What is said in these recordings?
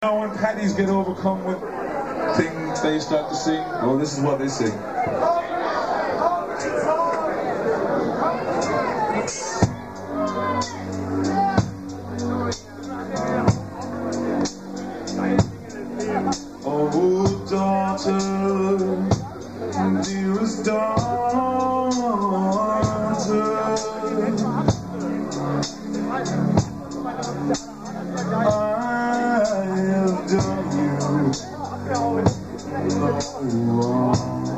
Now when paddies get overcome with things, they start to sing. Oh, this is what they sing. Oh, daughter, dearest daughter, I have done you no wrong.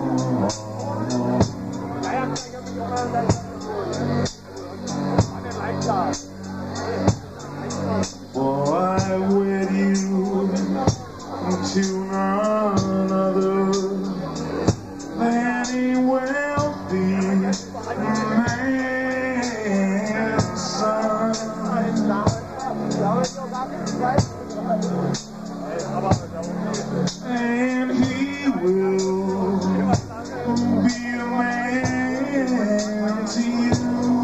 For I wed you to none other than a wealthy man's son. And he will be a man to you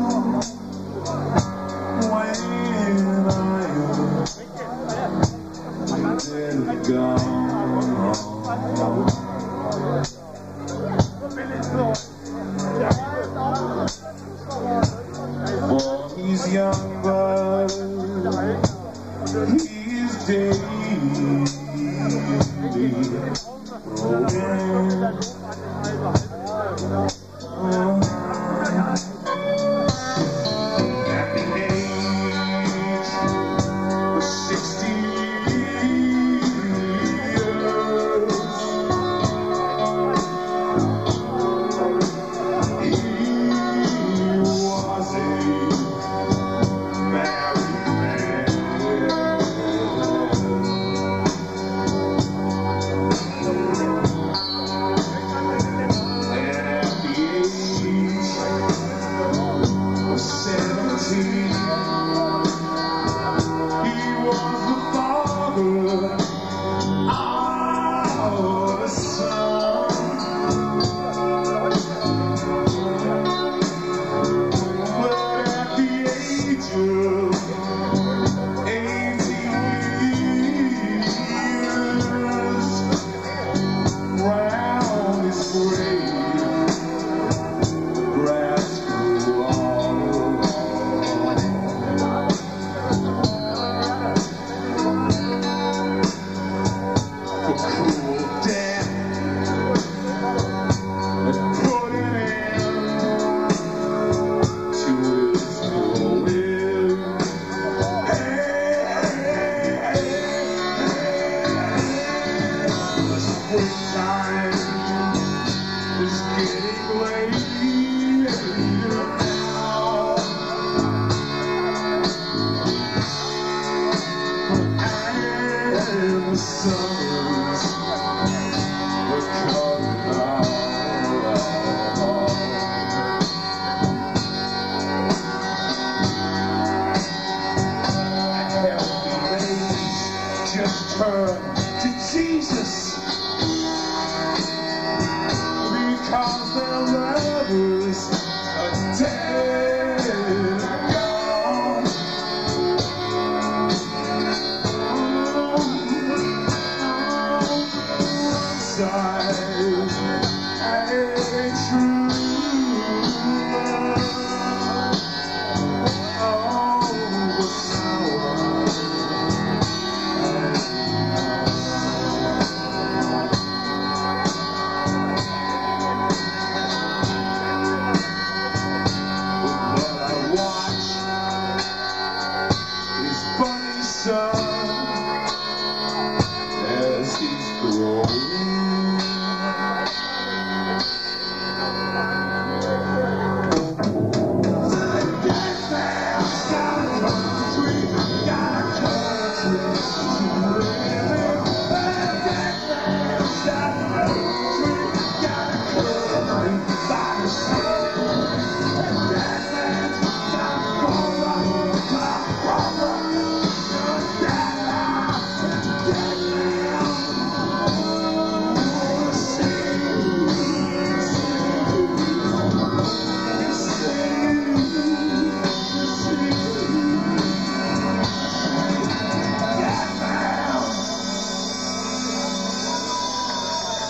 when I am dead and gone. For he's young, but he's dead. At the age of 60 years, he was a married man. Just turn to Jesus, because their lovers are dead and gone. Sighs a true love. Oh, but sour.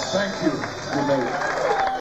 Thank you. Good night.